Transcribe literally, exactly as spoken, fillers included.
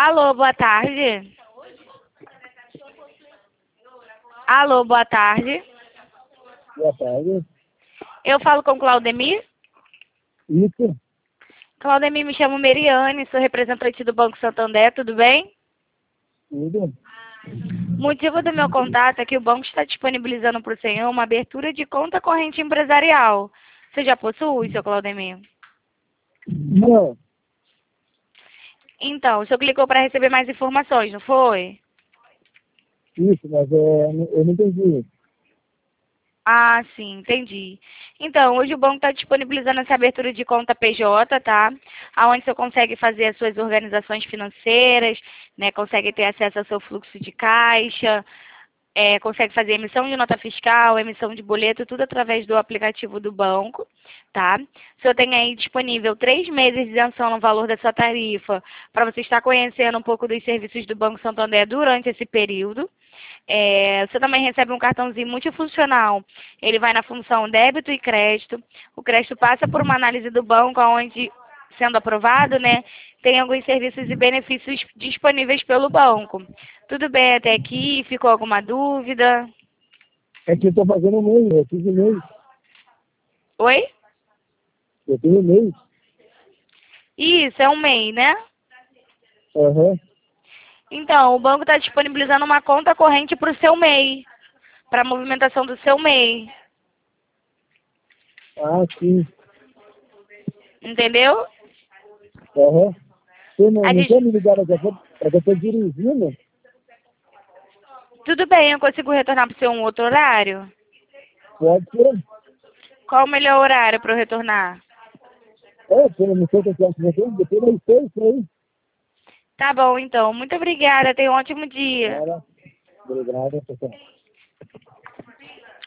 Alô, boa tarde. Alô, boa tarde. Boa tarde. Eu falo com Claudemir. Isso, Claudemir, me chamo Meriane, sou representante do Banco Santander, tudo bem? tudo. O motivo do meu contato é que o banco está disponibilizando para o senhor uma abertura de conta corrente empresarial. Você já possui, seu Claudemir? Não, Então, o senhor clicou para receber mais informações, não foi? isso, mas é, eu não entendi. Ah, sim, entendi. Então, hoje o banco está disponibilizando essa abertura de conta P J, tá? Onde você consegue fazer as suas organizações financeiras, né? Consegue ter acesso ao seu fluxo de caixa, é, consegue fazer emissão de nota fiscal, emissão de boleto, tudo através do aplicativo do banco, tá? O senhor tem aí disponível três meses de isenção no valor da sua tarifa, para você estar conhecendo um pouco dos serviços do Banco Santander durante esse período. É, você também recebe um cartãozinho multifuncional. Ele vai na função débito e crédito. O crédito passa por uma análise do banco, onde, sendo aprovado, né, tem alguns serviços e benefícios disponíveis pelo banco. Tudo bem até aqui? Ficou alguma dúvida? É que eu estou fazendo e-mail, eu fiz e-mail. Oi? Eu tenho e-mail. Isso, é um M E I, né? Aham. Então, o banco está disponibilizando uma conta corrente para o seu M E I, para a movimentação do seu M E I. Ah, sim. Entendeu? Aham. Você não, A não quer gente... me ligar daqui a pouco? É que eu estou dirigindo. Tudo bem, eu consigo retornar para o seu um outro horário? Pode ser. Qual o melhor horário para eu retornar? É, pelo não sei o que eu acho que você, depois eu sei isso aí. Tá bom, então. Muito obrigada. Tenha um ótimo dia. Cara, obrigado, pessoal.